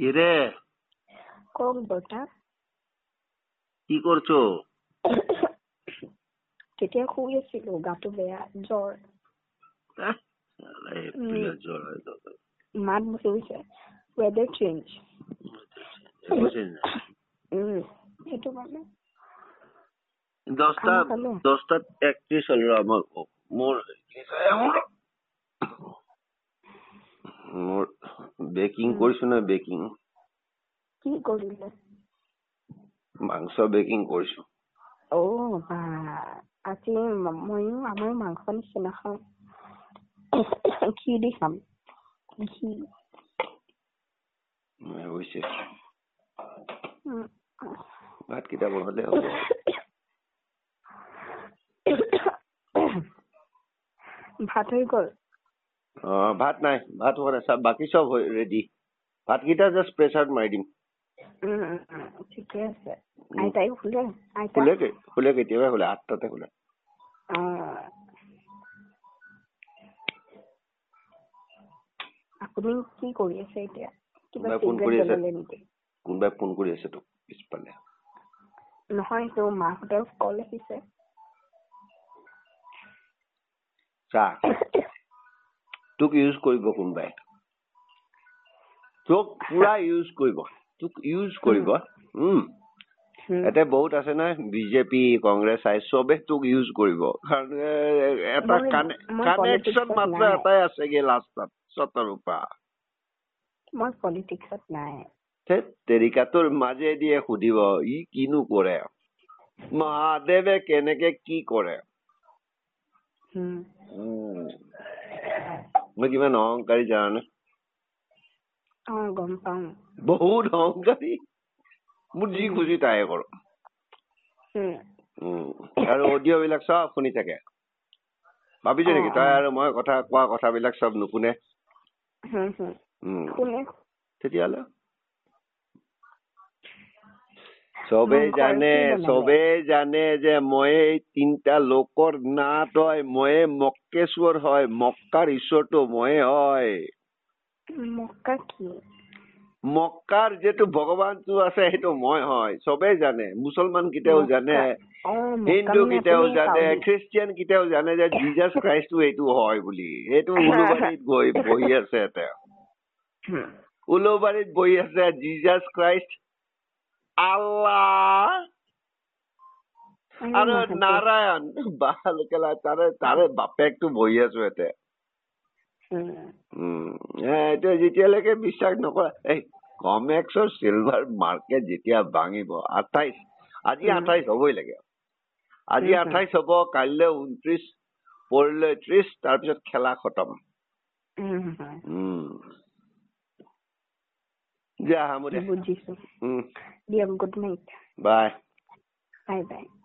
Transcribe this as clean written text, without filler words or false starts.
কিরে কোক বটা কি করছো? তেতিয়া শুই আছিলো, গাটো বেয়া, জ্বৰ। এপ্ৰিলত জ্বৰ হয় তো। মাত বহিছে, ৱেডাৰ চেঞ্জ। সেইটো কাৰণে 10:31 হ'ল ৰ মোৰ বেকিং কৰিছো না। বেকিং কি কৰিলে? মাংস বেকিং কৰিছো। বা আজি ময়ো আমাৰ মাংস নিচিনা খাওঁ। কি দি খাম? কি হৈছে ভাত কেইটা বনালে হ'ব। ভাত হৈ গ'ল? ভাত নাই, ভাত হোৱা নাই, বাকী চব ৰেডি। ভাতকেইটা জাষ্ট প্ৰেচাৰত মাৰি দিম। ঠিকে আছে। আইতাই শুলে? শুলে কেতিয়াবা শুলে, 8টাতে শুলে। আপুনি কি কৰি আছে এতিয়া? কোনোবাই ফোন কৰি আছে তোক পিছফালে। নহয়, তো মাহঁতৰ কল আহিছে। তোক ইউজ কৰিব কোনোবাই, তোক পুৰা ইউজ কৰিব, ইয়াতে বহুত আছে নহয়, বিজেপি, কংগ্ৰেছ, চবে তোক ইউজ কৰিব। কাৰণ এটা কানেকশ্যন মাত্ৰ এটাই আছেগে লাষ্টত, চতৰূপা। মই পলিটিক্সত নাই। তেৰিকা তোৰ মাজেদি সুধিব ই কিনো কৰে, মহাদেৱে কেনেকে কি কৰে। মই কিমান অহংকাৰী জানানে? গম পাওঁ। বহুত অহংকাৰী। মোৰ যি খুজি তাই কৰো। আৰু অডিঅ' বিলাক চব শুনি থাকে। ভাবিছ নেকি তই আৰু মই কোৱা কথাবিলাক চব নুশুনে? তেতিয়াহ'লে চবেই জানে যে মই 3টা লোকৰ না তই, ময়ে মক্কেশ্বৰ হয়, মক্কাৰ ঈশ্বৰটো ময়ে হয়। মক্কাৰ যিটো ভগৱানটো আছে সেইটো মই হয়, চবেই জানে। মুছলমান কেইটাও জানে, হিন্দু কেইটাও জানে, খ্ৰীষ্টিয়ান কেইটাও জানে যে জিজাছ খ্ৰাইষ্টটো এইটো হয় বুলি। সেইটো উলুবাৰীত বহি আছে এটা, উলুবাৰীত বহি আছে জিজাছ খ্ৰাইষ্ট, আল্লাহ আৰু নাৰায়ণ। তাৰে বাপেকটো বহি আছো ইয়াতে। এইটো যেতিয়ালৈকে বিশ্বাস নকৰা, কমেক্সৰ চিলভাৰ মাৰ্কেট যেতিয়া ভাঙিব, 28, আজি 28 হবই লাগে। আজি 28 হব, কাইলৈ 29, পৰহিলৈ 30, তাৰপিছত খেলা খতম। বুজিছো। দিয়ক, গুড নাইট। বাই। Bye bye.